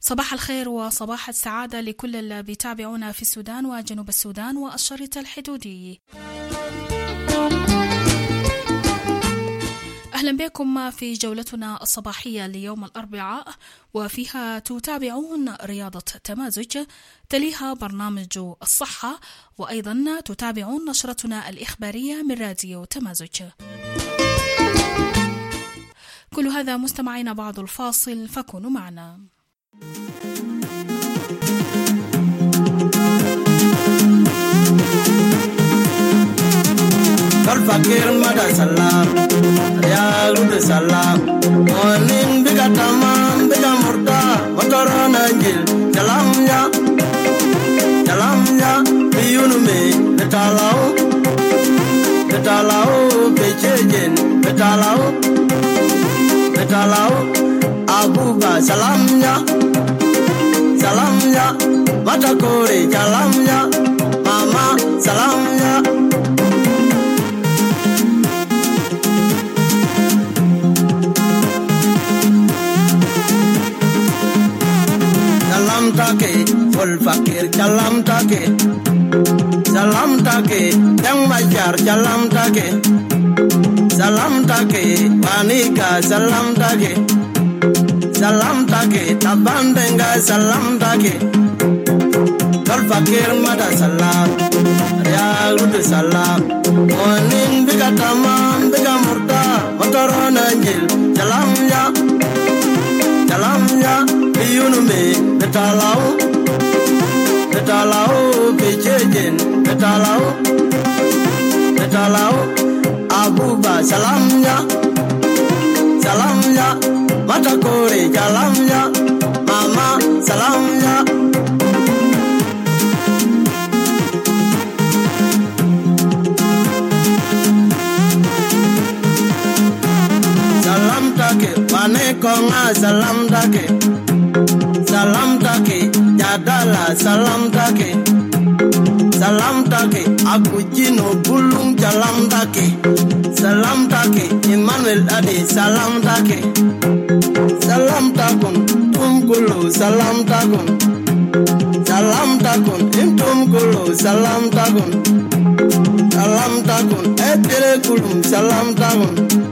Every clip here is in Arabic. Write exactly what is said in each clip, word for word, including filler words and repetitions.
صباح الخير وصباح السعادة لكل اللي بيتابعونا في السودان وجنوب السودان والشريط الحدودي. أهلا بكم في جولتنا الصباحية ليوم الأربعاء، وفيها تتابعون رياضة تمازج، تليها برنامج الصحة، وأيضا تتابعون نشرتنا الإخبارية من راديو تمازج. كل هذا مستمعين بعد الفاصل، فكونوا معنا. Fakir mada salam, ya rude salam. Onin biga tamam, biga murda, motorona jil. Salam ya, salam ya. Biyunu me, betalau, betalau, bejejen, betalau, betalau. Abuba salam ya, salam ya. Mata kore salam ya, mama salam ya. Salam take, full fakir, salam take. Salam take, yang majar, salam take. Salam take, panika, salam take. Salam take, tabandenga, salam take. Full fakir mada salam, real rude salam. Onin biga tamam, biga murda, motorona jil. Salam ya, salam ya. Biyunu me, betalau, betalau, bejejen, betalau, betalau. Abuba salam ya, salam ya. Mata kore salam ya, mama salam ya. Salam take, pane konga salam take. Salam take, jadala salam take. Salam take, akujino bulung salam take. Salam take, Emmanuel Adi salam take. Salam takun, tumkulu salam takun. Salam takun, intumkulu salam takun. Salam takun, etire kulum salam takun.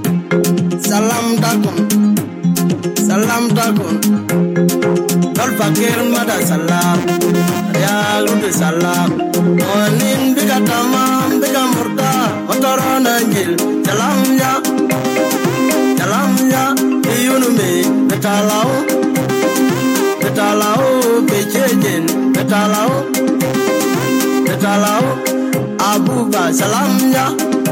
Salam takun, salam takun. Kal fakir mada salam, ya rude salam. Onin biga tamam, biga murda, motorona jil. Salam ya, salam ya. Biyunu me, betalau, betalau, bejejen, betalau, betalau. Abuba salam ya,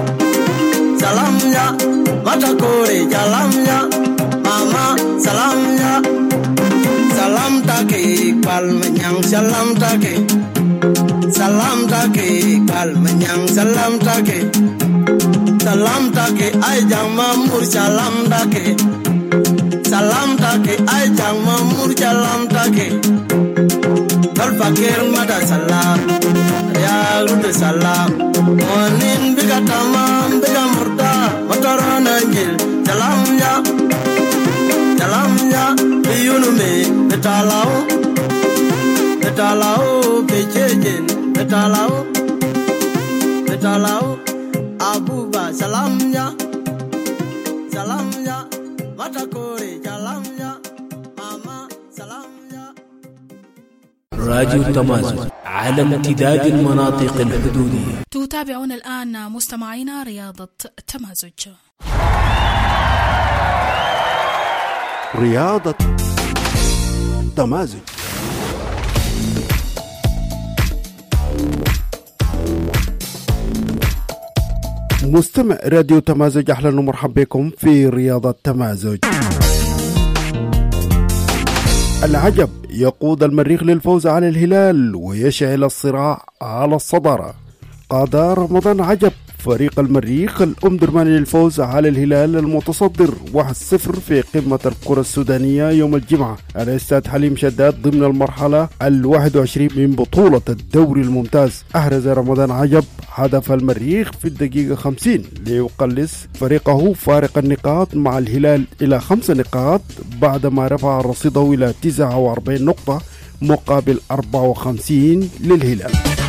salam ya. Mata kore salam ya, mama salam ya. Salam take, kal menyang salam take. Salam take, kal menyang salam take. Salam take, ay jang mamur salam take. Salam take, ay jang mamur salam take. Kal fakir mada salam, ya rude salam. Onin biga tamam, biga murda, motorona jil. Salam ya, salam ya. Biyunu me, betalau, betalau, bejejen, betalau, betalau. Abuba salam ya, salam ya. Mata kore salam ya, mama salam ya. راديو تمازج على امتداد المناطق الحدودية. تتابعون الآن مستمعينا رياضة تمازج. رياضة تمازج. مستمع راديو تمازج، أهلا ومرحبا بكم في رياضة تمازج. العجب يقود المريخ للفوز على الهلال ويشعل الصراع على الصدارة. قاد رمضان عجب فريق المريخ الأمدرماني للفوز على الهلال المتصدر واحد صفر في قمة الكرة السودانية يوم الجمعة على استاد حليم شداد ضمن المرحلة الواحد وعشرين من بطولة الدوري الممتاز. أحرز رمضان عجب هدف المريخ في الدقيقة خمسين ليقلص فريقه فارق النقاط مع الهلال إلى خمس نقاط بعدما رفع رصيده إلى تسعة وأربعين نقطة مقابل أربعة وخمسين للهلال.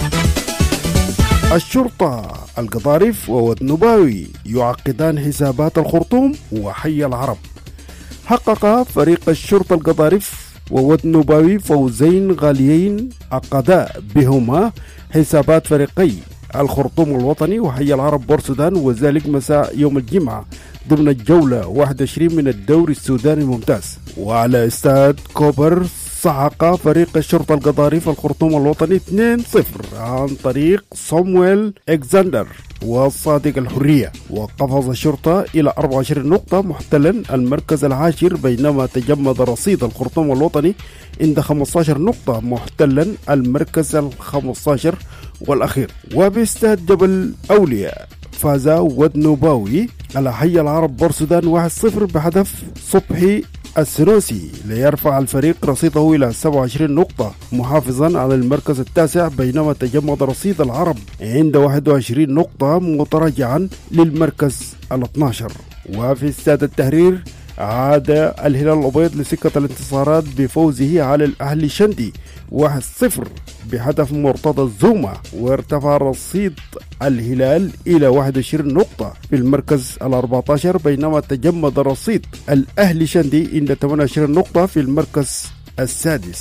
الشرطة القضارف وود نباوي يعقدان حسابات الخرطوم وحي العرب. حقق فريق الشرطة القضارف وود نباوي فوزين غاليين عقدا بهما حسابات فريقي الخرطوم الوطني وحي العرب بورسودان، وذلك مساء يوم الجمعة ضمن الجولة واحد وعشرين من الدوري السوداني الممتاز. وعلى استاد كوبر صعق فريق الشرطة القضارف الخرطوم الوطني اثنين صفر عن طريق صامويل إكزاندر وصادق الحرية، وقفز الشرطة إلى أربعة وعشرين نقطة محتلا المركز العاشر، بينما تجمد رصيد الخرطوم الوطني عند خمسة عشر نقطة محتلا المركز الخمسة عشر والأخير. وباستاد جبل أولياء فاز ود نباوي على حي العرب بورسودان واحد صفر بهدف صبحي السنوسي ليرفع الفريق رصيده إلى سبعة وعشرين نقطة محافظا على المركز التاسع، بينما تجمد رصيد العرب عند واحد وعشرين نقطة متراجعا للمركز الاثنى عشر. وفي استاد التحرير عاد الهلال الأبيض لسكة الانتصارات بفوزه على الأهلي شندي واحد صفر بهدف مرتضى الزومة، وارتفع رصيد الهلال إلى واحد وعشرين نقطة في المركز الأربعة عشر، بينما تجمد رصيد الأهلي شندي عند ثمانية وعشرين نقطة في المركز السادس.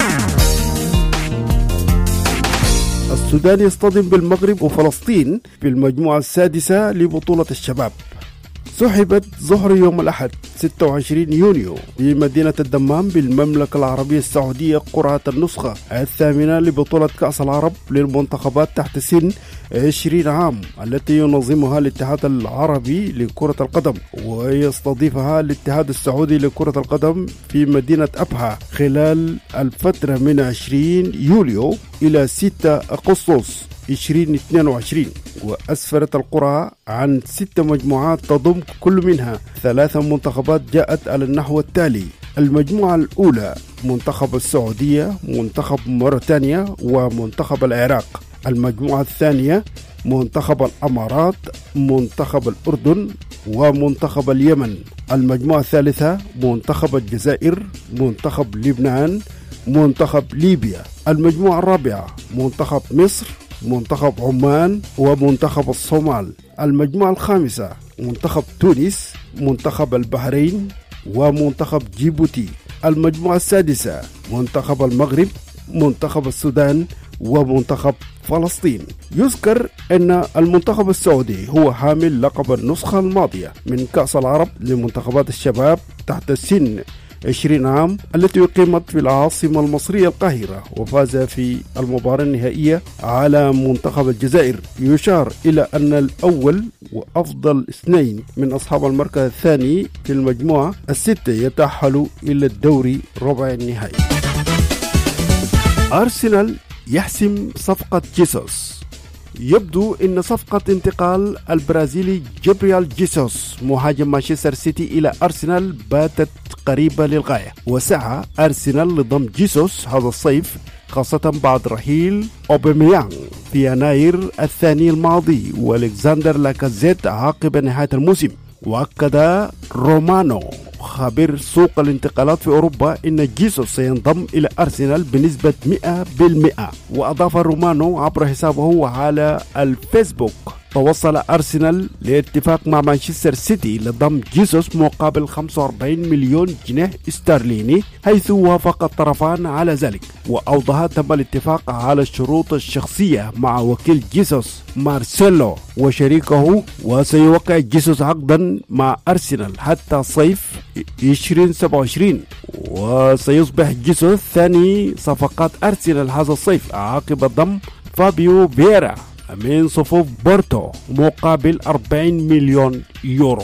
السودان يصطدم بالمغرب وفلسطين في المجموعة السادسة لبطولة الشباب. سحبت ظهر يوم الأحد ستة وعشرين يونيو في مدينة الدمام بالمملكة العربية السعودية قرعة النسخة الثامنة لبطولة كأس العرب للمنتخبات تحت سن عشرين عام التي ينظمها الاتحاد العربي لكرة القدم ويستضيفها الاتحاد السعودي لكرة القدم في مدينة أبها خلال الفترة من عشرين يوليو إلى ستة أغسطس عشرين اثنين وعشرين. وأسفرت القرعة عن ست مجموعات تضم كل منها ثلاث منتخبات جاءت على النحو التالي: المجموعة الأولى منتخب السعودية، منتخب موريتانيا، ومنتخب العراق. المجموعة الثانية منتخب الأمارات، منتخب الأردن، ومنتخب اليمن. المجموعة الثالثة منتخب الجزائر، منتخب لبنان، منتخب ليبيا. المجموعة الرابعة منتخب مصر، منتخب عمان، ومنتخب الصومال. المجموعة الخامسة منتخب تونس، منتخب البحرين، ومنتخب جيبوتي. المجموعة السادسة منتخب المغرب، منتخب السودان، ومنتخب فلسطين. يذكر أن المنتخب السعودي هو حامل لقب النسخة الماضية من كأس العرب لمنتخبات الشباب تحت السن عشرين عام التي أقيمت في العاصمة المصرية القاهرة، وفاز في المباراة النهائية على منتخب الجزائر. يشار إلى أن الأول وأفضل اثنين من أصحاب المركز الثاني في المجموعة الستة يتأهلوا إلى الدوري ربع النهائي. أرسنال يحسم صفقة جيسوس. يبدو أن صفقة انتقال البرازيلي جابرييل جيسوس مهاجم مانشستر سيتي إلى أرسنال باتت قريبة للغاية، وسعى أرسنال لضم جيسوس هذا الصيف خاصة بعد رحيل أوباميانغ في يناير الثاني الماضي والكسندر لاكازيت عقب نهاية الموسم. وأكد رومانو خبير سوق الانتقالات في أوروبا إن جيسوس سينضم إلى أرسنال بنسبة مئة بالمئة. وأضاف رومانو عبر حسابه على الفيسبوك: توصل أرسنال لاتفاق مع مانشستر سيتي لضم جيسوس مقابل خمسة وأربعين مليون جنيه استرليني، حيث وافق الطرفان على ذلك. وأوضح تم الاتفاق على الشروط الشخصية مع وكيل جيسوس مارسيلو وشريكه، وسيوقع جيسوس عقدا مع أرسنال حتى صيف عشرين سبعة وعشرين، وسيصبح جيسوس ثاني صفقات أرسنال هذا الصيف عقب ضم فابيو فييرا من صفوف بورتو مقابل أربعين مليون يورو.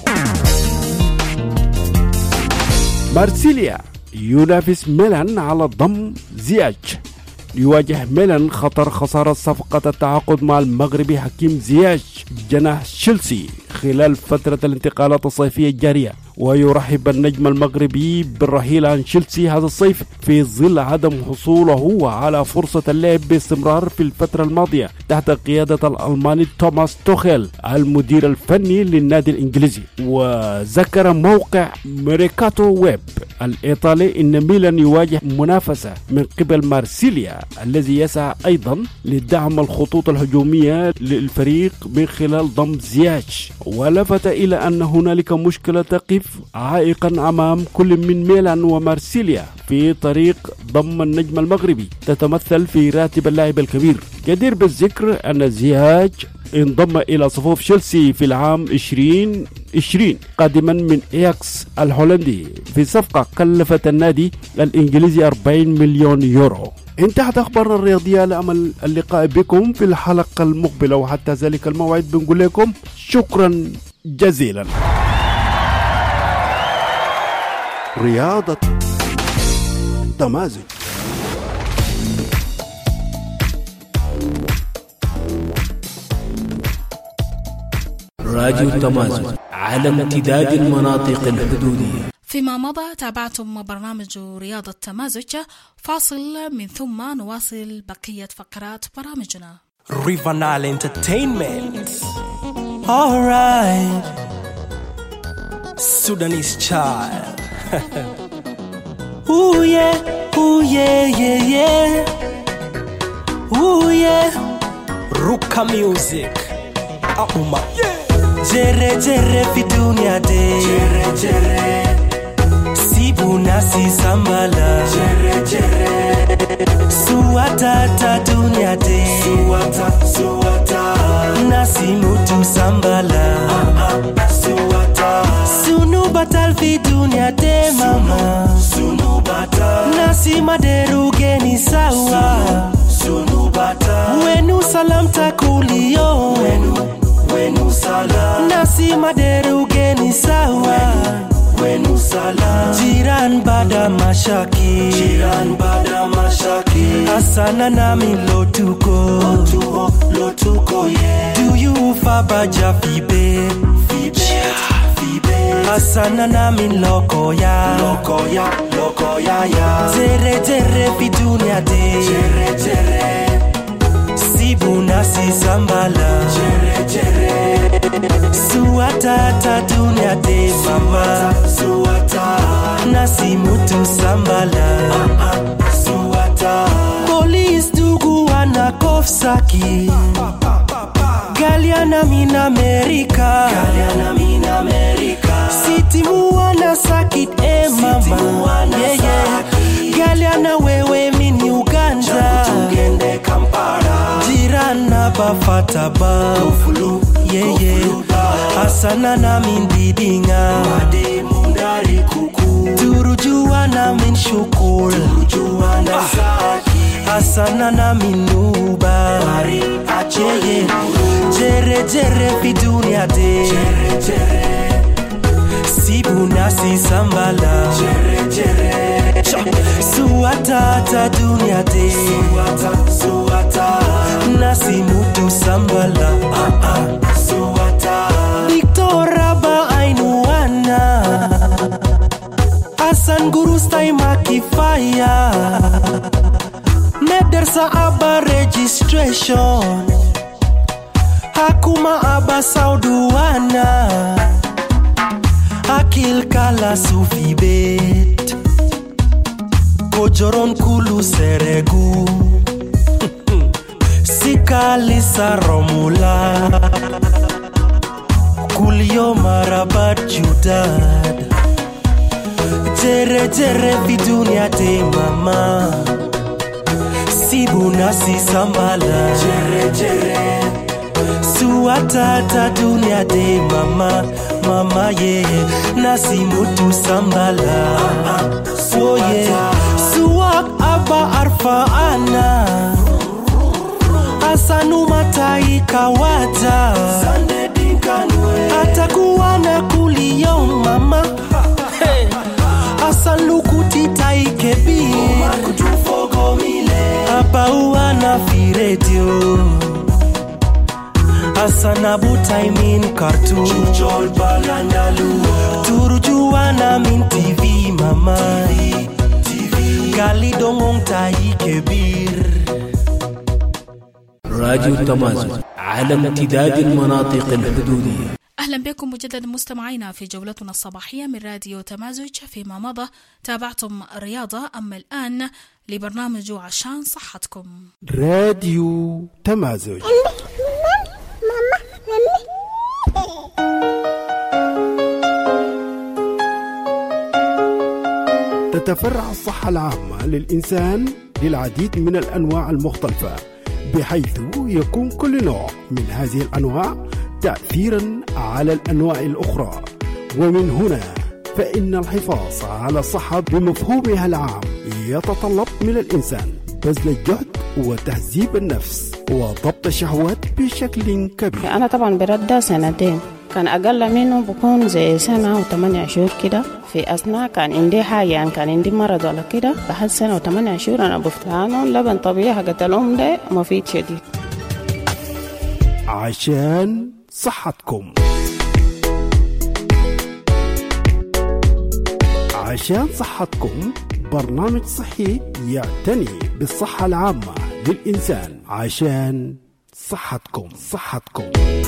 مارسيليا ينافس ميلان على ضم زياج. يواجه ميلان خطر خسارة صفقة التعاقد مع المغربي حكيم زياش جناح تشيلسي خلال فترة الانتقالات الصيفية الجارية، ويرحب النجم المغربي بالرحيل عن تشيلسي هذا الصيف في ظل عدم حصوله على فرصة اللعب باستمرار في الفترة الماضية تحت قيادة الألماني توماس توخيل المدير الفني للنادي الإنجليزي. وذكر موقع ميركاتو ويب الإيطالي إن ميلان يواجه منافسة من قبل مارسيليا الذي يسعى أيضا لدعم الخطوط الهجومية للفريق من خلال ضم زياش، ولفت إلى أن هنالك مشكلة تقف عائقا أمام كل من ميلان ومارسيليا في طريق ضم النجم المغربي تتمثل في راتب اللاعب الكبير. جدير بالذكر أن زياش انضم إلى صفوف تشيلسي في العام عشرين عشرين قادما من اياكس الهولندي في صفقة كلفت النادي الإنجليزي أربعين مليون يورو. انتهت أخبارنا الرياضية. لأمل اللقاء بكم في الحلقة المقبلة، وحتى ذلك الموعد بنقول لكم شكرا جزيلا. رياضة تمازج. راديو تمازج على امتداد المناطق الحدودية. فيما مضى تابعتم برنامج رياضة تمازج. فاصل من ثم نواصل بقية فقرات برامجنا. Rivanal Entertainment. Alright. Sudanese child. Ooh yeah, ooh yeah, yeah, yeah. Ooh yeah. Ruka music. Auma. Yeah. Jere jere fi dunia de. Jere jere. Sibuna si sambala. Jere jere. Suwata ta dunia de. Suwata, suwata. Nasi mutu sambala. Ah ah. Suwata. Sunu batal fi dunia de mama. Sunu batal. Nasi maderu geni sawa. Sunu batal. Wenu salam takulio. Wenu. Wenu salam. Nasi maderu geni sawa. Wenu salam. Jiran bada mashaki. Jiran bada mashaki. Asana nami lotuko. Lotuko, lotuko yeah. Do you fabaja fibe? Fibe, fibe. Asana nami loko ya. Loko ya, loko ya ya. Jere jere fi dunia de. Jere jere. Sibuna si sambala. Jere jere. Suwata ta dunia de mama. Suwata. Nasi mutu sambala. Ah ah. Suwata. Police dugu wana kofsaki. Galiana min America. Galiana min America. City muwana sakit eh mama. Yeah yeah. Galiana wewe min Uganda. Tugende Kampala. Jirana bafata ba. Ufulu. Yeah yeah. Asana na min didinga. Made mundari kuku. Turujua na min shukul. Turujua na saki. Asana na min nuba. Mari acheye. Jere jere fi dunia de. Jere jere. Sibuna si sambala. Jere jere. Suwata ta dunia de. Suwata, suwata. Nasi mutu sambala. Ah ah. Suwata. Victoria ba ainuana. Asan guru stay makifaya. Medersa aba registration. Hakuma aba sauduana. Akil kala sufibet. Kojoron kulu seregu. Sikali saromula. Kulio marabat judad. Jere jere fi dunia de mama. Sibuna si sambala. Jere jere. Suwata ta dunia de mama. Mama yeah. Nasi mutu sambala. Ah ah. So yeah. Suwak aba arfa ana. Asanu matai kawata. Sande dinkanwe. Atakuwa na kulio mama. Hey. Asan lukuti taikebi. Makutufogo mile. Aba sana butai min kartu chol balandalu turujuana min tv mama tv gali dongong tai kebir راديو تمازج على امتداد المناطق الحدودية. أهلا بكم مجددا مستمعينا في جولتنا الصباحية من راديو تمازج. فيما مضى تابعتم الرياضة، أما الآن لبرنامج عشان صحتكم. راديو تمازج. تتفرع الصحة العامة للإنسان للعديد من الأنواع المختلفة، بحيث يكون كل نوع من هذه الأنواع تأثيرا على الأنواع الأخرى. ومن هنا فإن الحفاظ على الصحة بمفهومها العام يتطلب من الإنسان بذل الجهد وتهذيب النفس وضبط الشهوات بشكل كبير. أنا طبعا برد سنتين، كان أقل منه بكون زي سنة وثمانية شهور كده. في أثناء كان عندي حاجة، يعني كان عندي مرض ولا كده، بعد سنة وثمانية شهور أنا بفتانه لبن طبيعي حقت الأم ده مفيد شديد. عشان صحتكم. عشان صحتكم برنامج صحي يعتني بالصحة العامة للإنسان. عشان صحتكم صحتكم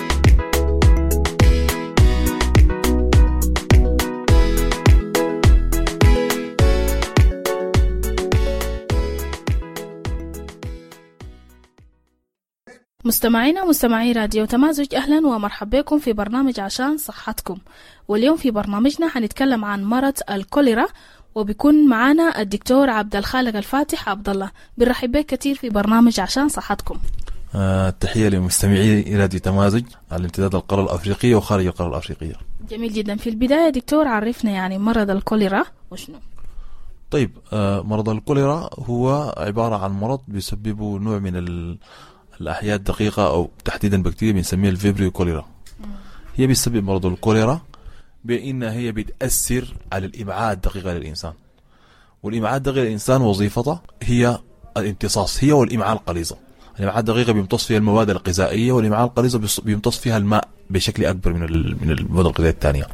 مستمعينا مستمعي راديو تمازج، أهلا ومرحبا بكم في برنامج عشان صحتكم. واليوم في برنامجنا حنتكلم عن مرض الكوليرا، وبيكون معنا الدكتور عبد الخالق الفاتح عبد الله. بنرحب بك كثير في برنامج عشان صحتكم. آه، تحية لمستمعي راديو تمازج على امتداد القارة الأفريقية وخارج القارة الأفريقية. جميل جدا. في البداية دكتور عرفنا يعني مرض الكوليرا وشنو؟ طيب، آه، مرض الكوليرا هو عبارة عن مرض بيسببه نوع من ال الأحياء الدقيقة أو تحديدا بكتيريا بنسميها الفيبريو كوليرا. هي بيسبب مرض الكوليرا بأنها هي بتأثر على الإمعاء الدقيقة للإنسان، والإمعاء الدقيقة للإنسان وظيفتها هي الامتصاص، هي والإمعاء القليظة. الإمعاء الدقيقة بيمتص فيها المواد الغذائية، والإمعاء القليظة بيمتص فيها الماء بشكل أكبر من من المواد الغذائية الثانية.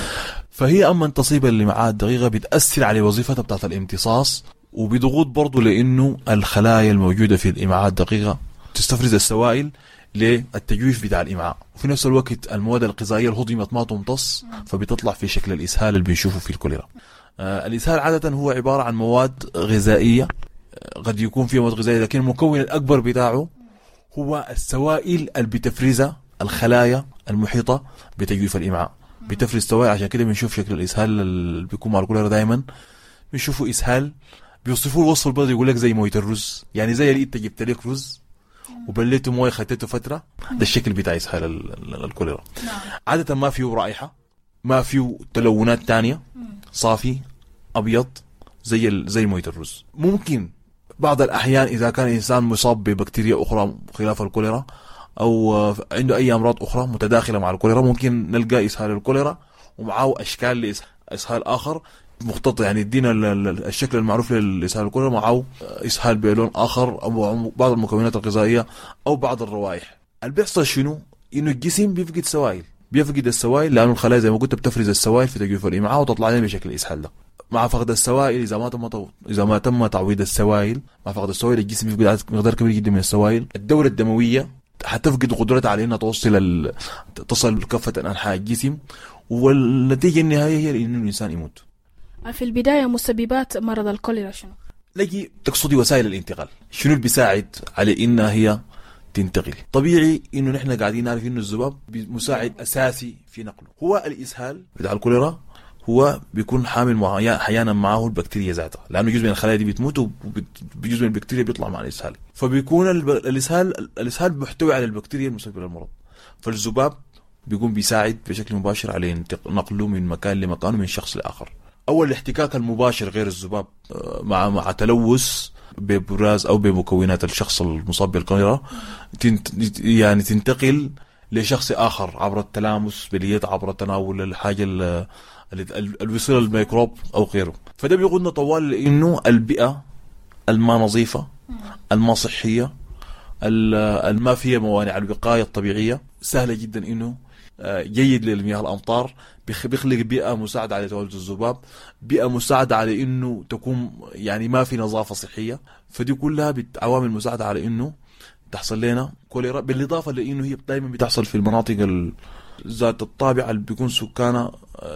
فهي أما أن تصيب الإمعاء الدقيقة بتأثر على وظيفتها بتاعت الامتصاص، وبضغوط برضو لأنه الخلايا الموجودة في الإمعاء الدقيقة تستفرز السوائل للتجويف بتاع الإمعاء، وفي نفس الوقت المواد الغذائية الهضمت ما تمتص فبتطلع في شكل الإسهال اللي بنشوفه في الكوليرا. آه الإسهال عادة هو عبارة عن مواد غذائية، آه قد يكون فيها مواد غذائية، لكن المكون الأكبر بتاعه هو السوائل اللي بتفرزها الخلايا المحيطة بتجويف الإمعاء، بتفرز سوائل. عشان كده بنشوف شكل الإسهال اللي بيكون مع الكوليرا دائما بنشوفه إسهال بيوصفوه الوصف البلدي، يقول لك زي موية الرز، يعني زي اللي انت جبت لك رز وبليته مويه خدته فتره، ده الشكل بتاع اسهال الكوليرا. عاده ما فيه رائحه، ما فيه تلونات تانية، صافي ابيض زي زي مويه الرز. ممكن بعض الاحيان اذا كان الانسان مصاب ببكتيريا اخرى خلاف الكوليرا او عنده اي امراض اخرى متداخله مع الكوليرا، ممكن نلقى اسهال الكوليرا ومعه اشكال لاسهال اخر مختلط، يعني يدينا الشكل المعروف للإسهال الكوليرا معه إسهال بلون آخر أو بعض المكونات الغذائية أو بعض الروائح. اللي بيحصل شنو؟ إنه الجسم بيفقد سوائل، بيفقد السوائل لأنه الخلايا زي ما قلت بتفرز السوائل في تجويف الإمعاء وتطلع لنا بشكل الإسهال ده. مع فقد السوائل إذا ما تم إذا ما تم تعويض السوائل، مع فقد السوائل الجسم بيفقد مقدار كبير جدا من السوائل. الدورة الدموية حتفقد قدرتها على إنها توصل ال... تصل كافة أنحاء الجسم، والنتيجة النهائية هي إنه الإنسان يموت. في البداية مسببات مرض الكوليرا شنو؟ لقي تقصدي وسائل الانتقال، شنو اللي بيساعد على إنها هي تنتقل؟ طبيعي إنه نحن قاعدين نعرف إنه الذباب مساعد أساسي في نقله. هو الإسهال بتاع الكوليرا هو بيكون حامل أحيانا معه البكتيريا ذاتها، لأنه جزء من الخلايا دي بتموت وجزء من البكتيريا بيطلع مع الإسهال، فبيكون الإسهال الإسهال محتوي على البكتيريا المسببة للمرض. فالذباب بيكون بيساعد بشكل مباشر على نقله من مكان لمكان ومن شخص لآخر. أول الاحتكاك المباشر غير الذباب مع مع تلوث ببراز أو بمكونات الشخص المصاب بالكوليرا يعني تنتقل لشخص آخر عبر التلامس باليد، عبر تناول الحاجة الوصول الميكروب أو غيره. فده بيقودنا طوال لأنه البيئة الما نظيفة، الما صحية، الما فيها موانع الوقاية الطبيعية، سهلة جدا إنه جيد للمياه الأمطار، بيخلق بيئة مساعدة على تواجد الذباب، بيئة مساعدة على إنه تكون يعني ما في نظافة صحية. فدي كلها عوامل مساعدة على إنه تحصل لنا كوليرا، بالإضافة لإنه هي دائما بتحصل في المناطق ذات الطابع اللي بيكون سكانها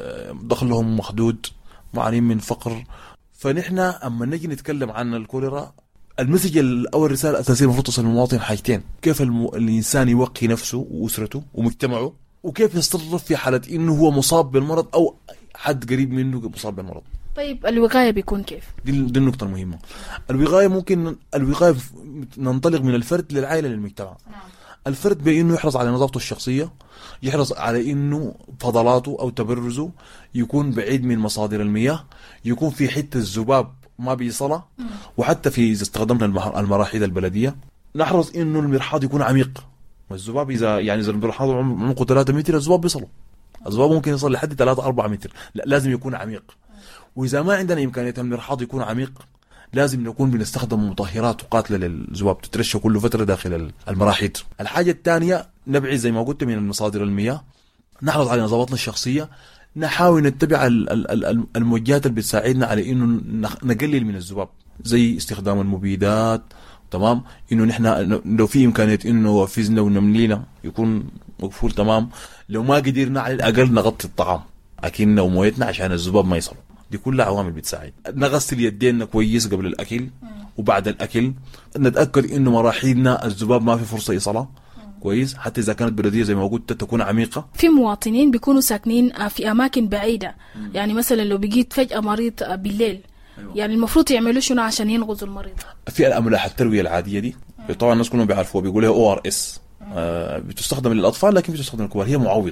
دخلهم محدود، معانين من فقر. فنحن أما نجي نتكلم عن الكوليرا، المسج أو الرسالة الأساسية المفروض تصل للمواطن حاجتين: كيف الم... الإنسان يوقي نفسه وأسرته ومجتمعه، وكيف يتصرف في حالة إنه هو مصاب بالمرض أو حد قريب منه مصاب بالمرض. طيب الوقاية بيكون كيف؟ دي, دي النقطة المهمة. الوقاية ممكن الوقاية ننطلق من الفرد للعائلة للمجتمع. نعم. الفرد بأنه يحرص على نظافته الشخصية، يحرص على إنه فضلاته أو تبرزه يكون بعيد من مصادر المياه، يكون في حتة الذباب ما بيصلها. وحتى في إذا استخدمنا المراحيض البلدية نحرص إنه المرحاض يكون عميق. والذباب إذا يعني إذا المرحاض عمقه ثلاثة متر الذباب بيصلوا، الذباب ممكن يصل لحد ثلاثة أربعة متر، لا لازم يكون عميق. وإذا ما عندنا إمكانية المرحاض يكون عميق، لازم نكون بنستخدم مطهرات قاتلة للذباب تترشى كل فترة داخل المراحيض. الحاجة الثانية نبعد زي ما قلت من مصادر المياه، نحرص على نظافتنا الشخصية، نحاول نتبع الموجهات اللي بتساعدنا على إنه نقلل من الذباب، زي استخدام المبيدات. تمام، إنه نحن لو في إمكانية إنه وفزنا ونملينا يكون مقفول تمام. لو ما قدرنا على الأقل نغطي الطعام أكلنا ومويتنا عشان الذباب ما يصل. دي كلها عوامل بتساعد. نغسل يدينا كويس قبل الأكل وبعد الأكل، نتأكد إنه مراحيضنا الذباب ما في فرصة يصلها كويس، حتى إذا كانت بلدية زي ما قلت تكون عميقة. في مواطنين بيكونوا ساكنين في أماكن بعيدة، مم. يعني مثلا لو بقيت فجأة مريض بالليل، أيوة. يعني المفروض يعملوا شنو عشان ينقذوا المريض؟ في الأملاح التروية العادية دي، مم. طبعا الناس كلهم بيعرفوها، بيقولها أو آر إس، آه بتستخدم للأطفال لكن بتستخدم للكبار، هي معوض.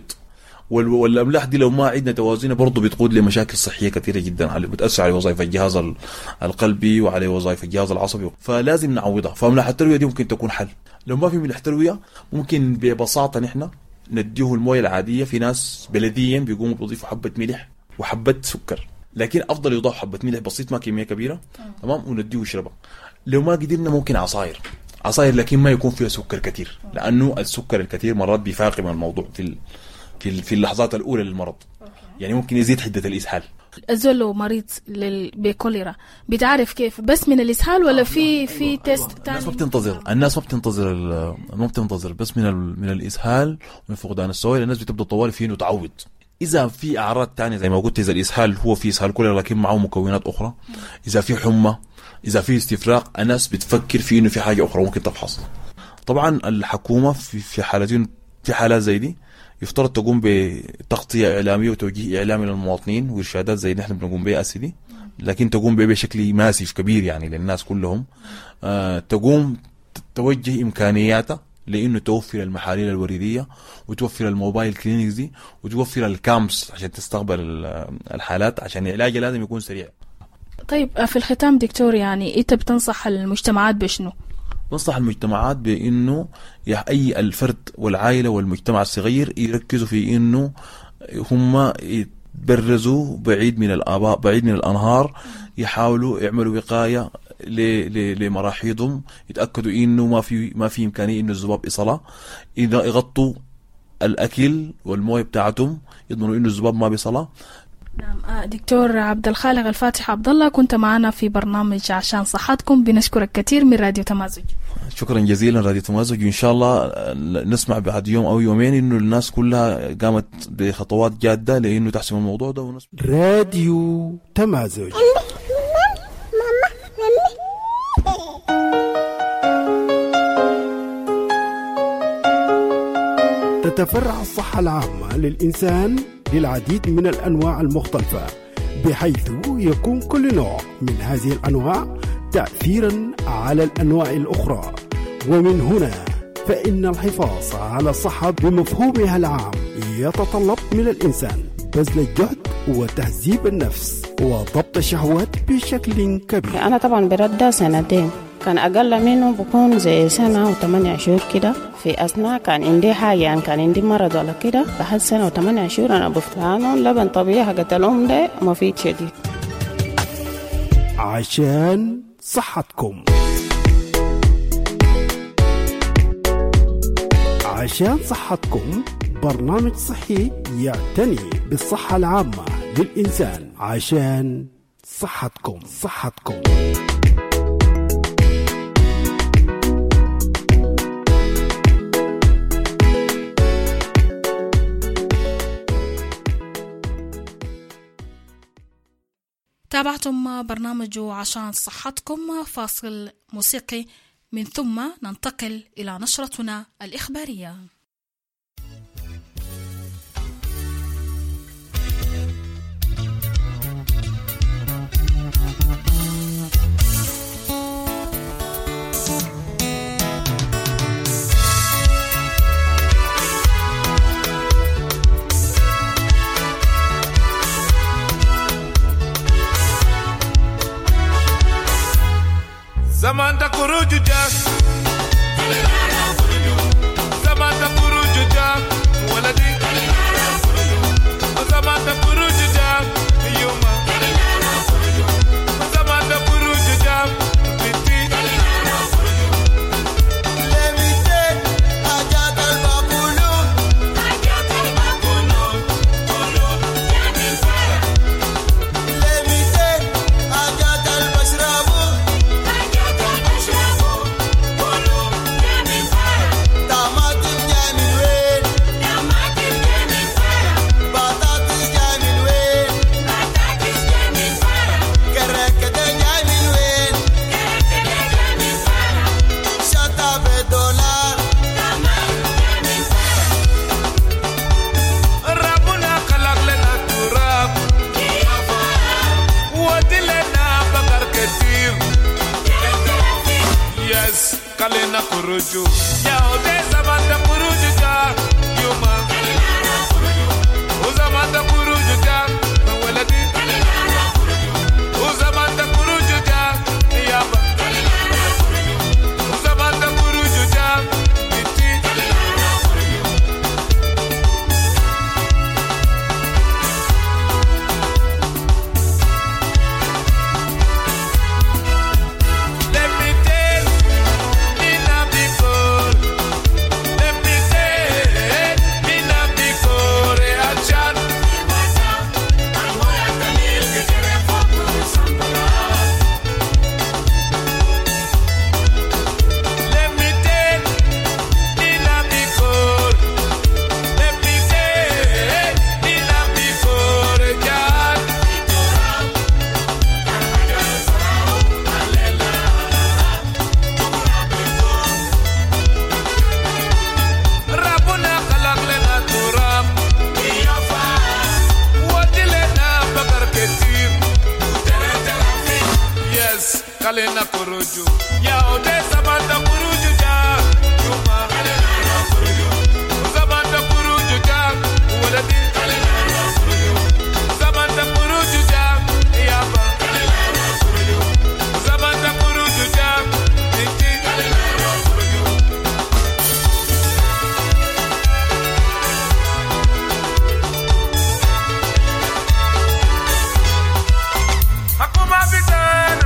والأملاح دي لو ما عندنا توازنها برضو بتقود لمشاكل صحية كثيرة جدا، بتأثر على وظائف الجهاز القلبي وعلى وظائف الجهاز العصبي، فلازم نعوضها. فأملاح التروية دي ممكن تكون حل. لو ما في ملح تروية ممكن ببساطة نحن نديه الموية العادية. في ناس بلديا بيقوموا بيضيفوا حبة ملح وحبة سكر، لكن أفضل يضاف حبة ملح بسيط ما كمية كبيرة، تمام، ونديه يشربها. لو ما قدرنا ممكن عصاير عصاير لكن ما يكون فيها سكر كثير، لأنه السكر الكثير مرات بيفاقم الموضوع في في في اللحظات الأولى للمرض. أوكي. يعني ممكن يزيد حدة الإسهال. الزول لو مريض بكوليرا بتعرف كيف؟ بس من الإسهال ولا في في تيست تاني؟ الناس ما بتنتظر الناس ما بتنتظر ما بتنتظر بس من من الإسهال ومن فقدان السوائل. الناس بتبدأ طوال فيه إنه تعود. إذا في أعراض تانية زي ما قلت، إذا الإسهال هو في إسهال كوليرا لكن معه مكونات أخرى، إذا في حمى، إذا في استفراغ، الناس بتفكر في إنه في حاجة أخرى ممكن تفحص. طبعا الحكومة في في حالتين في حالات زي دي يفترض تقوم بتغطية إعلامية وتوجيه إعلامي للمواطنين وإرشادات زي نحن بنقوم بها أسدي، لكن تقوم بها بشكل ماسف كبير يعني للناس كلهم. آه تقوم توجه إمكانياتها لأنه توفر المحاليل الوريدية وتوفر الموبايل كلينيكس دي وتوفر الكامس عشان تستقبل الحالات، عشان العلاج لازم يكون سريع. طيب في الختام دكتور، يعني أنت بتنصح المجتمعات بشنو؟ ننصح المجتمعات بأنه أي الفرد والعائلة والمجتمع الصغير يركزوا في أنه هم يتبرزوا بعيد من الآباء، بعيد من الأنهار، يحاولوا يعملوا وقاية لمراحيضهم، يتأكدوا أنه ما في ما في إمكانية أنه الذباب يصلها، إذا يغطوا الأكل والمويه بتاعتهم يضمنوا أنه الذباب ما بيصلها. نعم دكتور عبد الخالق الفاتح عبد الله، كنت معنا في برنامج عشان صحتكم. بنشكرك كثير من راديو تمازج. شكرا جزيلا راديو تمازج، وإن شاء الله نسمع بعد يوم أو يومين إنه الناس كلها قامت بخطوات جادة لأنه تحسم الموضوع ده ونسمع. راديو تمازج. تتفرع الصحة العامة للإنسان للعديد من الأنواع المختلفة، بحيث يكون كل نوع من هذه الأنواع تأثيرا على الأنواع الأخرى. ومن هنا فإن الحفاظ على الصحة بمفهومها العام يتطلب من الإنسان بذل الجهد وتهذيب النفس وضبط الشهوات بشكل كبير. أنا طبعا برد سنتين، كان أقل منه بكون زي سنة وثمانية شهور كده. في أثناء كان عندي حاجة، يعني كان عندي مرض ولا كده، بعد سنة وثمانية شهور أنا بفتانه لبن طبيعي حقت الأم ده مفيد شديد. عشان صحتكم، برنامج صحي يعتني بالصحة العامة للإنسان. عشان صحتكم صحتكم تابعتم برنامج عشان صحتكم. فاصل موسيقي من ثم ننتقل إلى نشرتنا الإخبارية. Samantha Kuruju Jack Samantha Kuruju Jack Waladi Samantha Kuruju Jack Yuma Samantha Kuruju Jack Biti Levite Ajat al-Bakulu Ajat al-Bakulu Kolo Yamin Fara Levite Ajat al-Bashrabu Kalena Kuruju ya ode Samantha Kuruju ja yuma Samantha Kuruju ja waladi Samantha Kuruju ja yaba Samantha Kuruju ja biti Kalena Kuruju ya ode Samantha Kuruju ja yuma Kalena Kuruju Samantha Kuruju ja waladi Kalena Kuruju Samantha Kuruju ja yaba Kalena Kuruju Samantha Kuruju ja biti Kalena Kuruju Hakuma bitan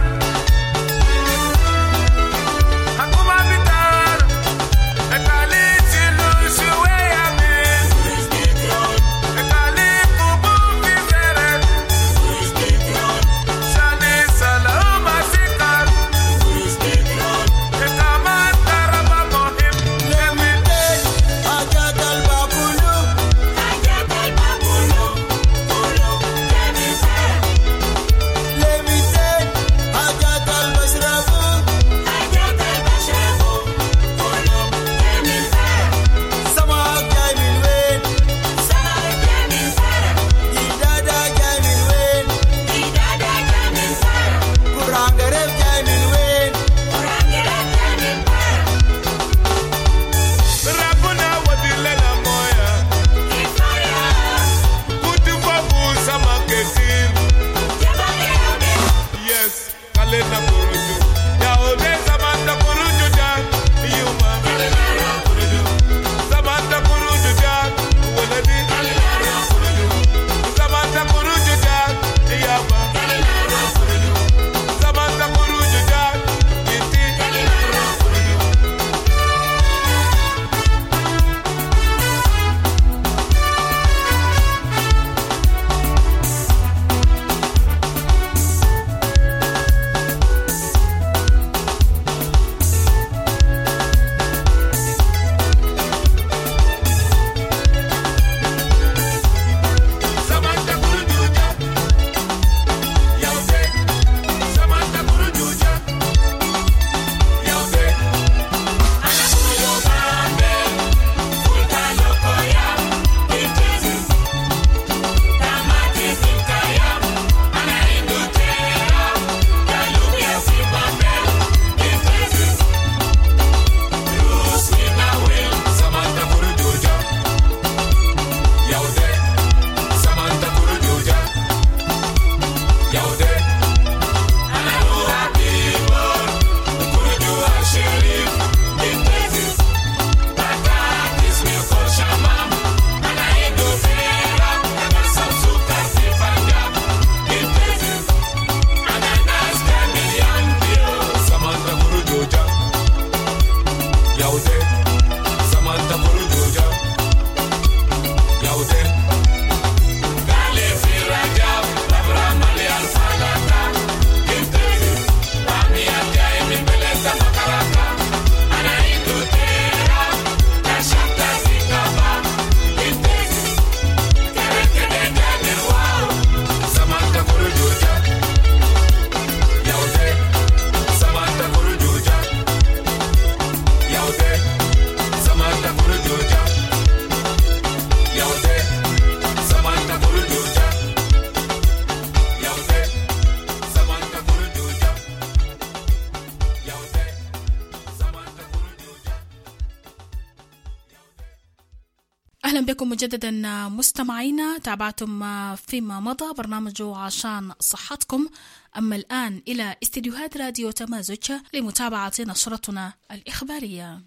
أهلا بكم مجددا مستمعينا. تابعتم فيما مضى برنامج عشان صحتكم. أما الآن إلى استديوهات راديو تمازج لمتابعة نشرتنا الإخبارية.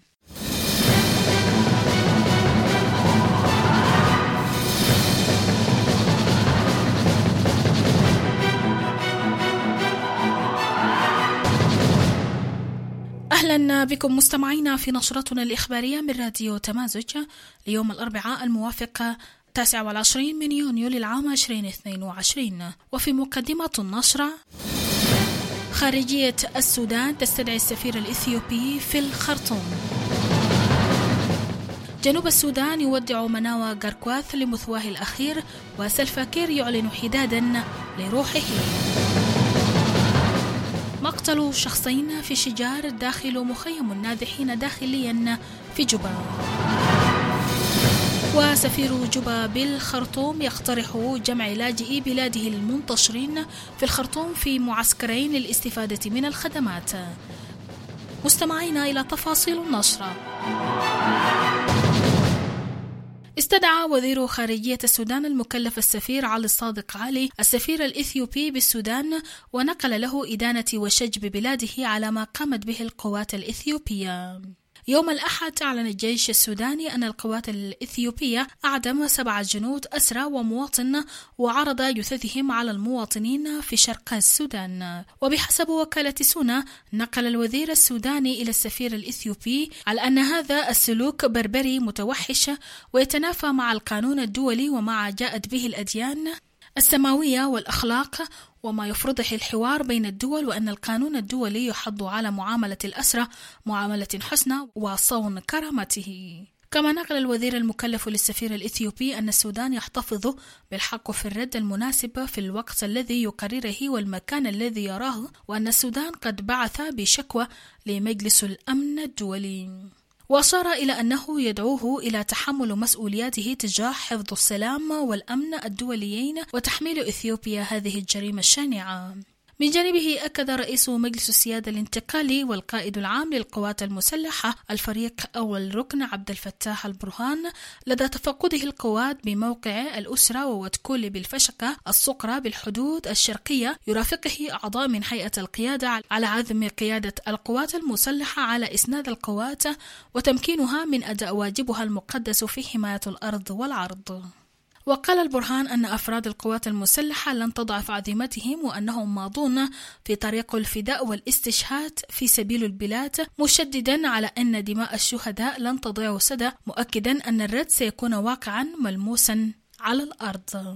أهلا بكم مستمعينا في نشرتنا الإخبارية من راديو تمازج ليوم الأربعاء الموافق تاسع والعشرين من يونيو للعام عشرين اثنين وعشرين. وفي مقدمة النشرة: خارجية السودان تستدعي السفير الإثيوبي في الخرطوم. جنوب السودان يودع مناوى غاركواث لمثواه الأخير، وسلفاكير يعلن حدادا لروحه. مقتل شخصين في شجار داخل مخيم النازحين داخليا في جوبا. وسفير جوبا بالخرطوم يقترح جمع لاجئي بلاده المنتشرين في الخرطوم في معسكرين للاستفادة من الخدمات. مستمعينا إلى تفاصيل النشرة. استدعى وزير خارجية السودان المكلف السفير علي الصادق علي السفير الإثيوبي بالسودان، ونقل له إدانة وشجب بلاده على ما قامت به القوات الإثيوبية. يوم الأحد أعلن الجيش السوداني أن القوات الإثيوبية أعدم سبعة جنود أسرى ومواطن وعرض جثثهم على المواطنين في شرق السودان. وبحسب وكالة سونا نقل الوزير السوداني إلى السفير الإثيوبي على أن هذا السلوك بربري متوحش ويتنافى مع القانون الدولي وما جاءت به الأديان السماوية والأخلاق وما يفرضه الحوار بين الدول، وأن القانون الدولي يحض على معاملة الأسرى معاملة حسنى وصون كرامته. كما نقل الوزير المكلف للسفير الإثيوبي أن السودان يحتفظ بالحق في الرد المناسب في الوقت الذي يقرره والمكان الذي يراه، وأن السودان قد بعث بشكوى لمجلس الأمن الدولي. وأشار إلى أنه يدعوه إلى تحمل مسؤولياته تجاه حفظ السلام والأمن الدوليين وتحميل إثيوبيا هذه الجريمة الشانعة. من جانبه أكد رئيس مجلس السيادة الانتقالي والقائد العام للقوات المسلحة الفريق أول ركن عبد الفتاح البرهان لدى تفقده القوات بموقع الأسرة ووتكول بالفشقة الصقرى بالحدود الشرقية، يرافقه أعضاء من هيئة القيادة على عزم قيادة القوات المسلحة على إسناد القوات وتمكينها من أداء واجبها المقدس في حماية الأرض والعرض. وقال البرهان أن أفراد القوات المسلحة لن تضعف عزيمتهم وأنهم ماضون في طريق الفداء والاستشهاد في سبيل البلاد، مشددا على أن دماء الشهداء لن تضيع سدى، مؤكدا أن الرد سيكون واقعا ملموسا على الأرض.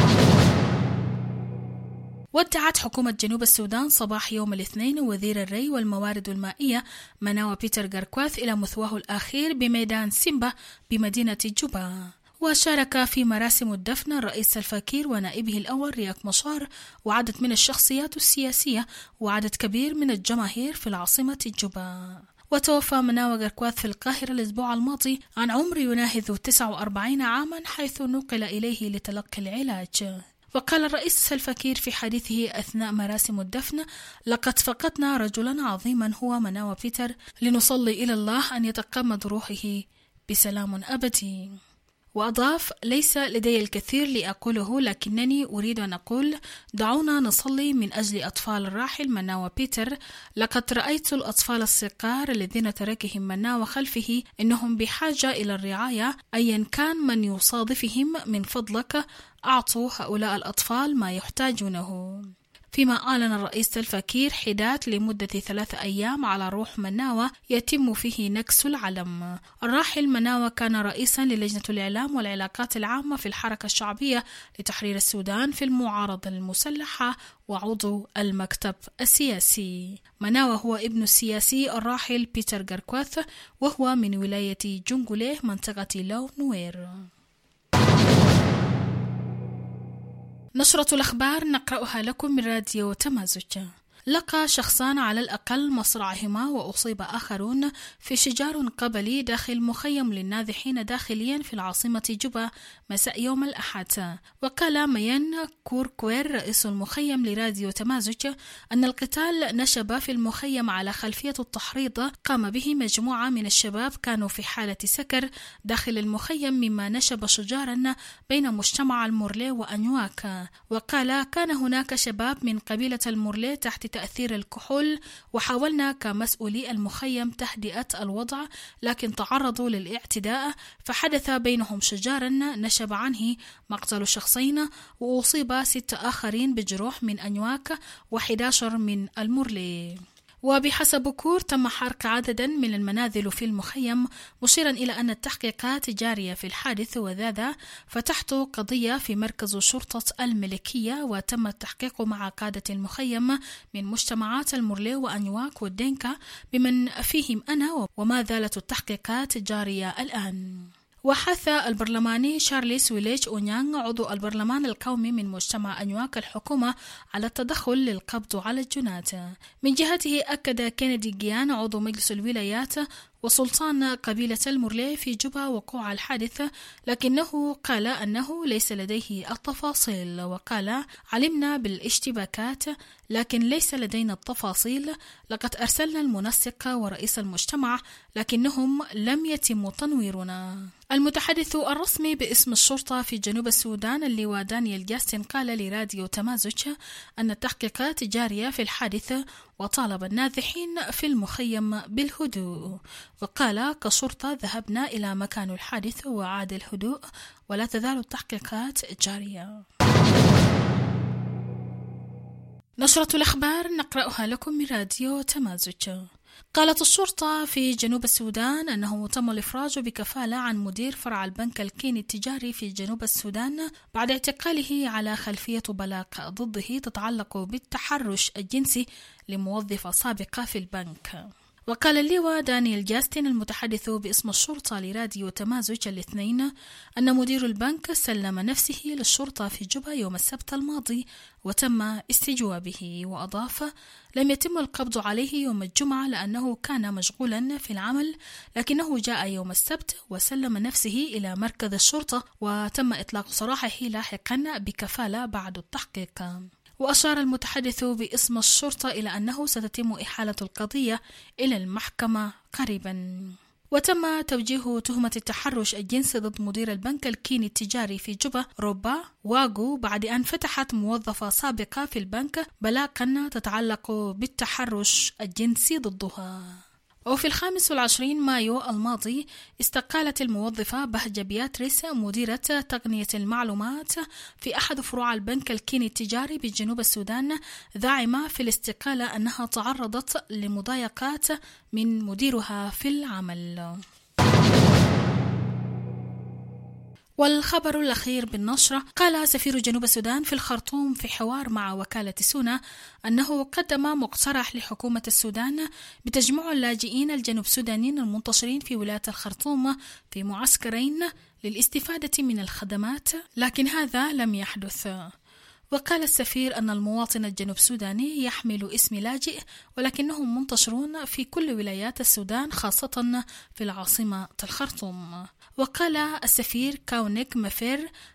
ودعت حكومة جنوب السودان صباح يوم الاثنين وزير الري والموارد المائية مناوى بيتر غاركواث إلى مثواه الأخير بميدان سيمبا بمدينة جوبا. وشارك في مراسم الدفن الرئيس سلفاكير ونائبه الأول رياك مشار وعدد من الشخصيات السياسية وعدد كبير من الجماهير في العاصمة جوبا. وتوفى مناوى غاركواث في القاهرة الأسبوع الماضي عن عمر يناهز تسعة وأربعين عاما، حيث نقل إليه لتلقي العلاج. وقال الرئيس سلفاكير في حديثه أثناء مراسم الدفن: لقد فقدنا رجلا عظيما هو مناوى بيتر، لنصلي إلى الله أن يتقمد روحه بسلام أبدي. وأضاف: ليس لدي الكثير لأقوله، لكنني أريد أن أقول دعونا نصلي من أجل أطفال الراحل مناوى بيتر. لقد رأيت الأطفال الصغار الذين تركهم مناوى خلفه، إنهم بحاجة إلى الرعاية أيا كان من يصادفهم. من فضلك أعطوا هؤلاء الأطفال ما يحتاجونه. فيما أعلن الرئيس الفكير حداد لمدة ثلاثة أيام على روح مناوى يتم فيه نكس العلم. الراحل مناوى كان رئيسا للجنة الإعلام والعلاقات العامة في الحركة الشعبية لتحرير السودان في المعارضة المسلحة وعضو المكتب السياسي. مناوى هو ابن السياسي الراحل بيتر غاركواث، وهو من ولاية جنجوليه منطقة لو نوير. نشرة الأخبار نقرأها لكم من راديو تمازج. لقى شخصان على الأقل مصرعهما وأصيب آخرون في شجار قبلي داخل مخيم للنازحين داخليا في العاصمة جوبا مساء يوم الأحد. وقال ميان كوركوير رئيس المخيم لراديو تمازج أن القتال نشب في المخيم على خلفية التحريض قام به مجموعة من الشباب كانوا في حالة سكر داخل المخيم، مما نشب شجارا بين مجتمع المورلي وأنيواك. وقال كان هناك شباب من قبيلة المورلي تحت تأثير الكحول، وحاولنا كمسؤولي المخيم تهدئة الوضع، لكن تعرضوا للاعتداء فحدث بينهم شجار نشب عنه مقتل شخصين، وأصيب ست آخرين بجروح من أنيواك وأحد عشر من المورلي. وبحسب بكور تم حرق عددا من المنازل في المخيم، مشيرا إلى أن التحقيقات جارية في الحادث. وذا فتحت قضية في مركز شرطة الملكية، وتم التحقيق مع قادة المخيم من مجتمعات المورلي وأنيواك والدينكا بمن فيهم أنا، وما زالت التحقيقات جارية الآن. وحث البرلماني شارليس ويليج أونيانغ عضو البرلمان القومي من مجتمع أنيواك الحكومة على التدخل للقبض على الجنات. من جهته أكد كينيدي جيان عضو مجلس الولايات وسلطان قبيلة المورلي في جوبا وقوع الحادث، لكنه قال أنه ليس لديه التفاصيل. وقال علمنا بالاشتباكات لكن ليس لدينا التفاصيل. لقد أرسلنا المنسق ورئيس المجتمع لكنهم لم يتم تنويرنا. المتحدث الرسمي باسم الشرطة في جنوب السودان اللواء دانيال جاستن قال لراديو تمازج أن التحقيقات جارية في الحادث، وطالب النازحين في المخيم بالهدوء. وقال كشرطة ذهبنا إلى مكان الحادث وعاد الهدوء، ولا تزال التحقيقات جارية. نشرة الأخبار نقرأها لكم من راديو تمازج. قالت الشرطة في جنوب السودان أنه تم الإفراج بكفالة عن مدير فرع البنك الكيني التجاري في جنوب السودان بعد اعتقاله على خلفية بلاغ ضده تتعلق بالتحرش الجنسي لموظفة سابقة في البنك. وقال اللواء دانيال جاستن المتحدث باسم الشرطة لراديو تمازج الاثنين أن مدير البنك سلم نفسه للشرطة في جوبا يوم السبت الماضي وتم استجوابه. وأضاف لم يتم القبض عليه يوم الجمعة لأنه كان مشغولا في العمل، لكنه جاء يوم السبت وسلم نفسه إلى مركز الشرطة وتم إطلاق سراحه لاحقا بكفالة بعد التحقيق. وأشار المتحدث باسم الشرطة إلى أنه ستتم إحالة القضية إلى المحكمة قريبا. وتم توجيه تهمة التحرش الجنسي ضد مدير البنك الكيني التجاري في جوبا روبا واغو بعد أن فتحت موظفة سابقة في البنك بلاغا تتعلق بالتحرش الجنسي ضدها. وفي الخامس والعشرين مايو الماضي استقالت الموظفة بهجة بياتريس مديرة تقنية المعلومات في أحد فروع البنك الكيني التجاري بجنوب السودان، داعمة في الاستقالة أنها تعرضت لمضايقات من مديرها في العمل. والخبر الأخير بالنشرة قال سفير جنوب السودان في الخرطوم في حوار مع وكالة سونا أنه قدم مقترح لحكومة السودان بتجميع اللاجئين الجنوب سودانيين المنتشرين في ولاية الخرطوم في معسكرين للاستفادة من الخدمات، لكن هذا لم يحدث. وقال السفير أن المواطن الجنوب سوداني يحمل اسم لاجئ ولكنهم منتشرون في كل ولايات السودان خاصة في العاصمة الخرطوم. وقال السفير كاونيك مفير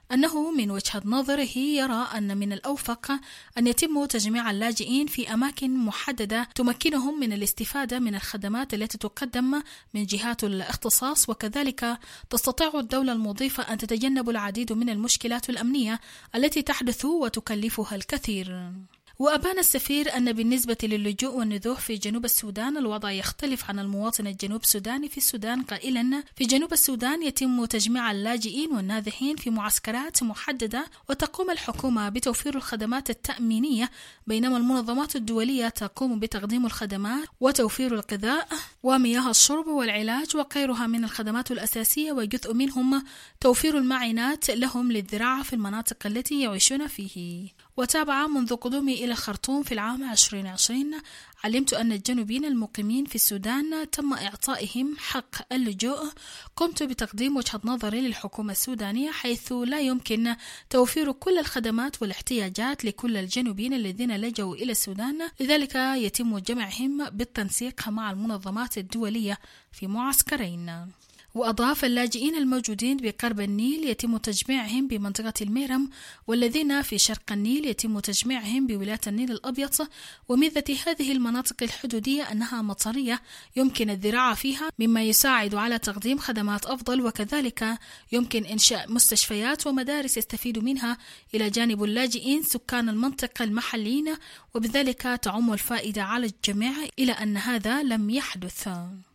أنه من وجهة نظره يرى أن من الأوفق أن يتم تجميع اللاجئين في أماكن محددة تمكنهم من الاستفادة من الخدمات التي تقدم من جهات الاختصاص، وكذلك تستطيع الدولة المضيفة أن تتجنب العديد من المشكلات الأمنية التي تحدث وتكلفها الكثير. وأبان السفير أن بالنسبة للجوء والنزوح في جنوب السودان الوضع يختلف عن المواطن الجنوب سوداني في السودان، قائلا: في جنوب السودان يتم تجميع اللاجئين والنازحين في معسكرات محددة وتقوم الحكومة بتوفير الخدمات التأمينية، بينما المنظمات الدولية تقوم بتقديم الخدمات وتوفير الغذاء ومياه الشرب والعلاج وغيرها من الخدمات الأساسية، وجزء منهم توفير المعينات لهم للزراعة في المناطق التي يعيشون فيه. وتابع: منذ قدومي إلى الخرطوم في العام ألفين وعشرين علمت أن الجنوبيين المقيمين في السودان تم إعطائهم حق اللجوء. قمت بتقديم وجهة نظري للحكومة السودانية، حيث لا يمكن توفير كل الخدمات والاحتياجات لكل الجنوبيين الذين لجوا إلى السودان، لذلك يتم جمعهم بالتنسيق مع المنظمات الدولية في معسكرين. وأضاف: اللاجئين الموجودين بقرب النيل يتم تجميعهم بمنطقة الميرم، والذين في شرق النيل يتم تجميعهم بولاية النيل الأبيض. وميزة هذه المناطق الحدودية أنها مطرية يمكن الزراعة فيها، مما يساعد على تقديم خدمات أفضل، وكذلك يمكن إنشاء مستشفيات ومدارس يستفيد منها إلى جانب اللاجئين سكان المنطقة المحليين، وبذلك تعم الفائدة على الجميع، إلى أن هذا لم يحدث.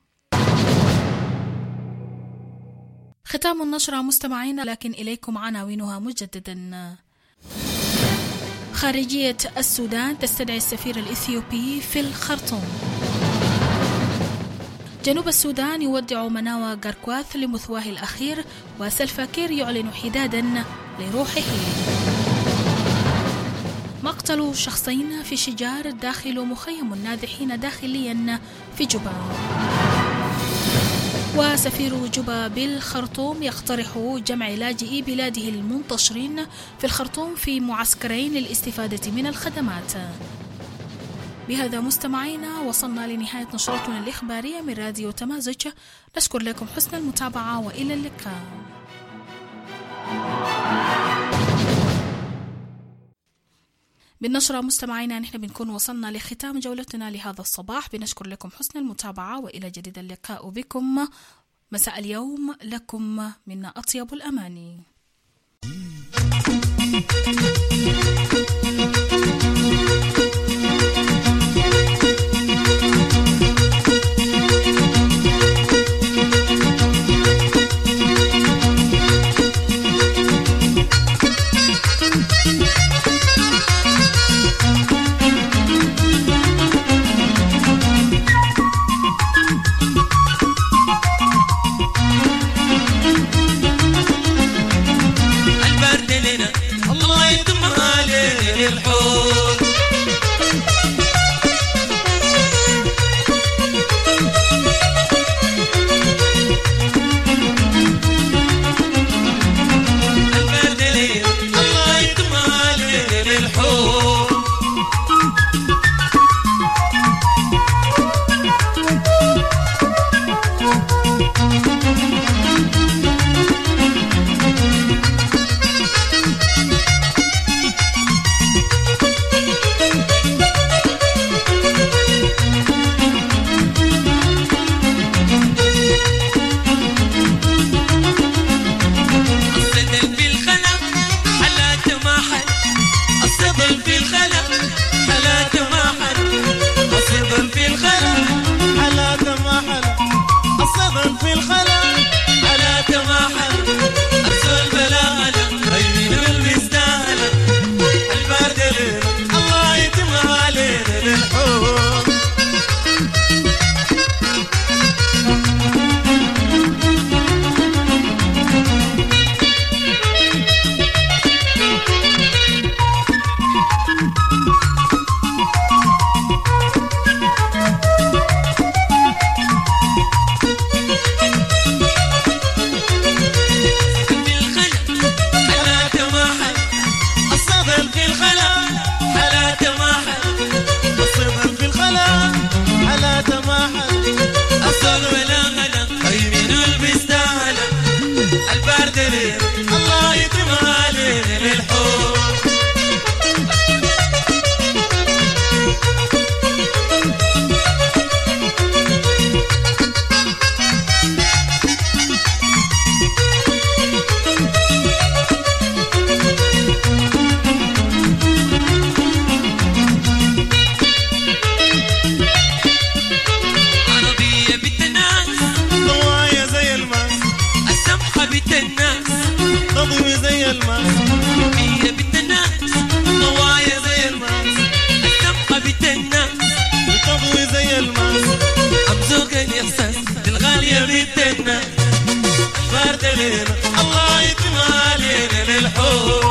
ختام النشرة مستمعين، لكن إليكم عناوينها مجددا. خارجية السودان تستدعي السفير الإثيوبي في الخرطوم. جنوب السودان يودع مناوى غاركواث لمثواه الأخير، وسلفا كير يعلن حدادا لروحه. مقتل شخصين في شجار داخل مخيم النازحين داخليا في جوبا. وسفير جوبا بالخرطوم يقترح جمع لاجئي بلاده المنتشرين في الخرطوم في معسكرين للاستفادة من الخدمات. بهذا مستمعينا وصلنا لنهاية نشرتنا الإخبارية من راديو تمازج. نشكر لكم حسن المتابعة وإلى اللقاء. بالنشرة مستمعينا نحن بنكون وصلنا لختام جولتنا لهذا الصباح. بنشكر لكم حسن المتابعة وإلى جديد اللقاء بكم مساء اليوم. لكم منا أطيب الأماني. الله يتمها علينا الله يتم علينا للحب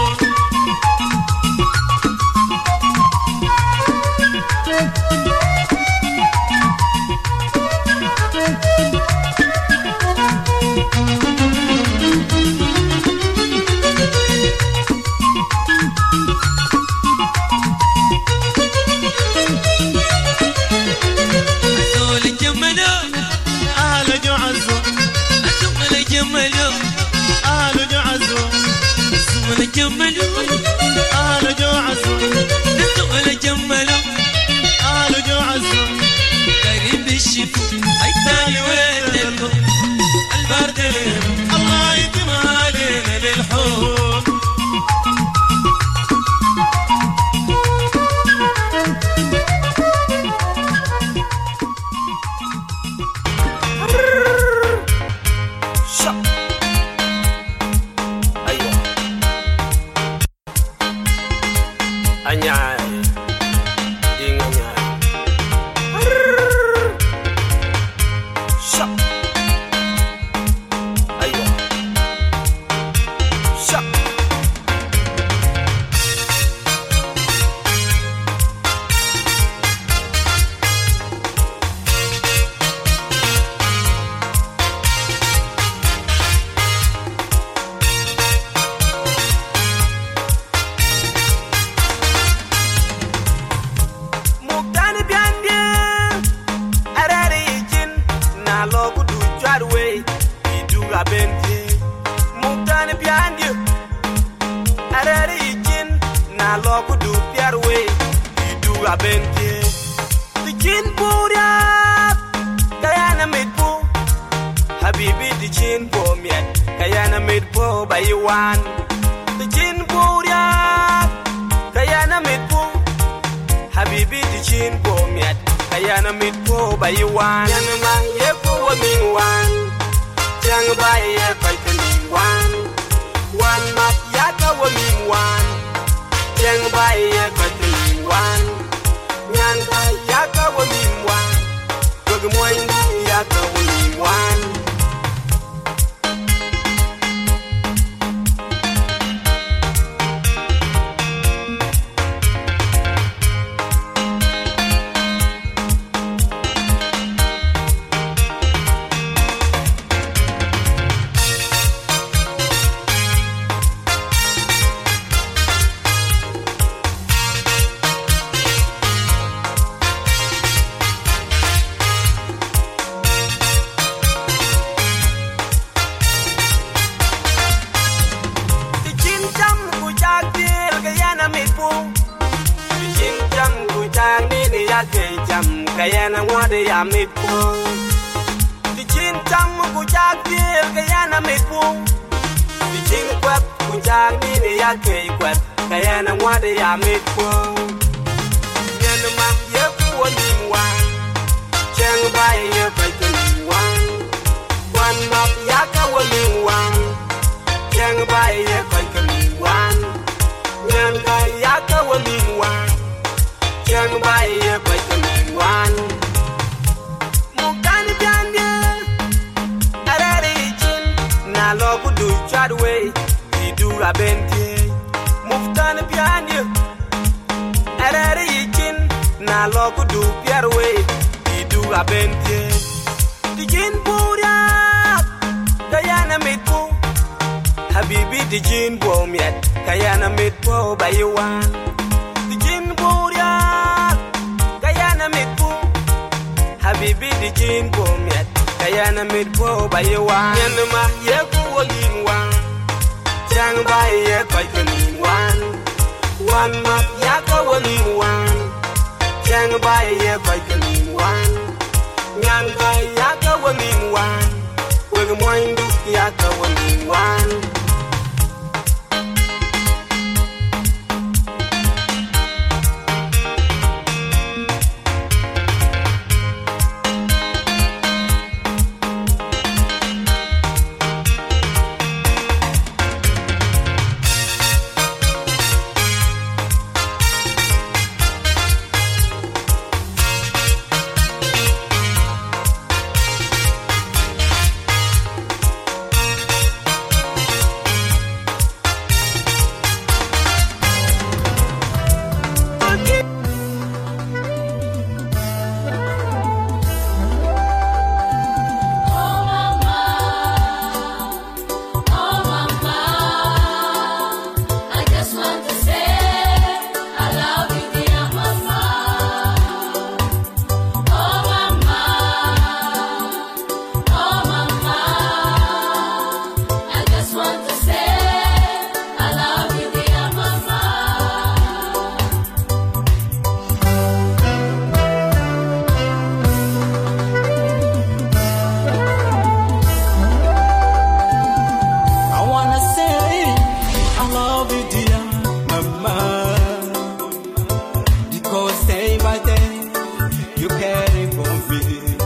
you caring for me.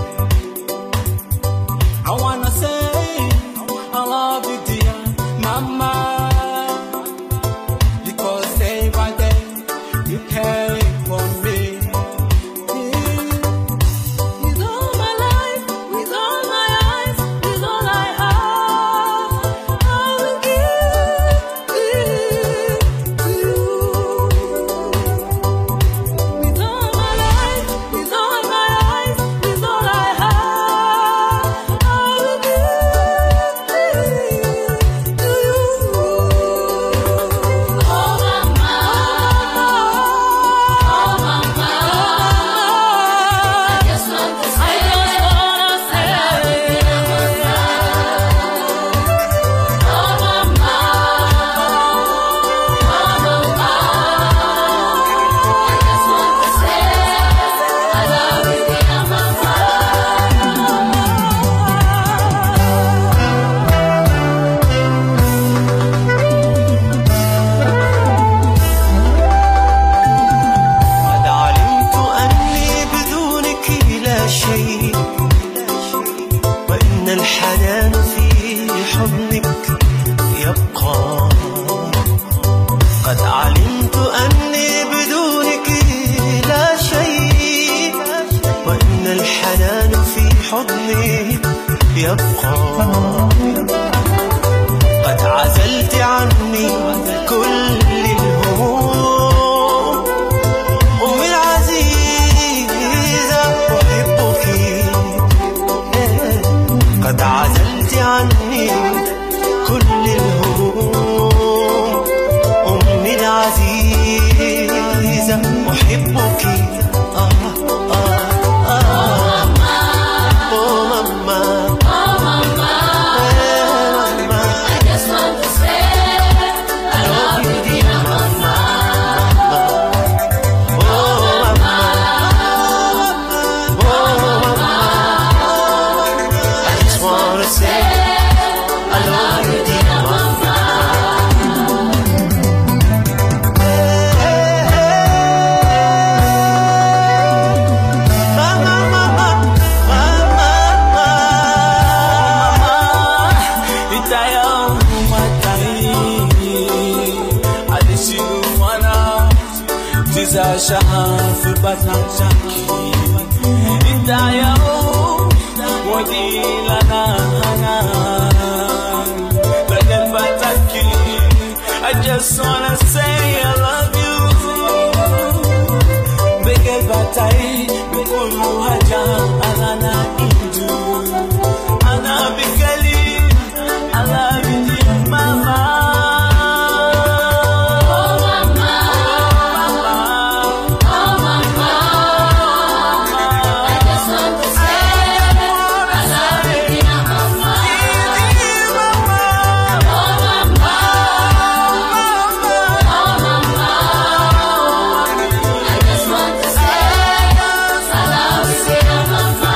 I wanna say I love you, dear mama, because day by day you caring for me. With all my life, with all my eyes, with all I have, I will give it to you. With all my life, with all my eyes, with all I have, I will give it to you. Oh mama, oh mama, I just want to say, I just wanna say, I love you, dear mama. Oh mama, oh mama, I just want to say, I love you, dear mama. قد علمت أني بدونك لا شيء، وإن الحنان في حضنك يبقى. قد علمت أني بدونك لا شيء، وإن الحنان في حضنك يبقى. قد عزلت عني كل الهموم، أمي العزيزة أحبك. قد عزلت عني كل الهموم، أمي العزيزة أحبك. آه آه آه أوه ماما، Oh mama, ماما I just want to say, I love you, dear mama. Oh mama, oh mama, I just wanna say I love you, dear mama. Mama, mama, mama, Itaya umatai Adishu wana Tiza shahafi batanjaki Itaya Wadila na hana Lagan bataki I just wanna say I love you. Bege batai Bukulu haja Alana indu Ana bikali I love you, dear mama. Oh mama, oh mama, I just want to say, I love you, dear mama. Oh mama, oh mama, I just want to say, I love you, dear mama.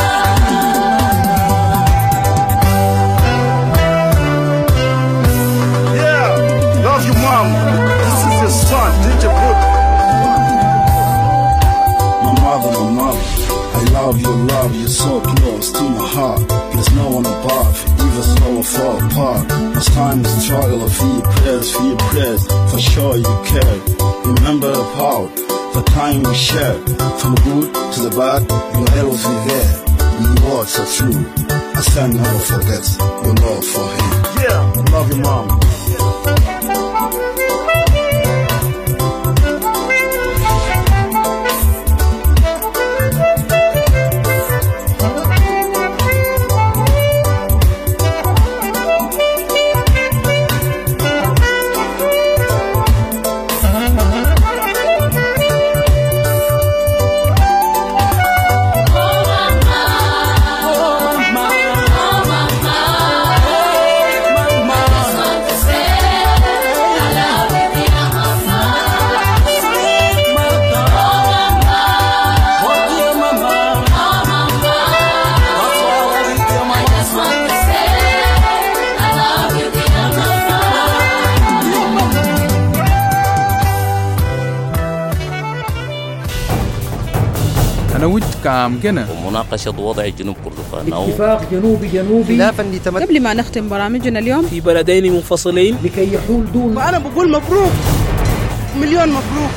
Yeah, love you, mom. This is your son, D J Book. My mother, my mother, I love you, love you so close to my heart. There's no one above, even though we fall apart. Most time is struggle for your prayers, for your prayers. For sure you care. Remember the power, the time we shared. From good to the bad, you'll always be there. Your words are true. I stand never forget your love for him. Yeah, love you, mom. Oh mama, I just want to say, أنا ود كام جنة ومناقشة وضع جنوب كردفان اتفاق جنوبي جنوبي خلافا لتمت قبل ما نختم برامجنا اليوم في بلدين منفصلين لكي يحول دون. وأنا بقول مبروك مليون مبروك.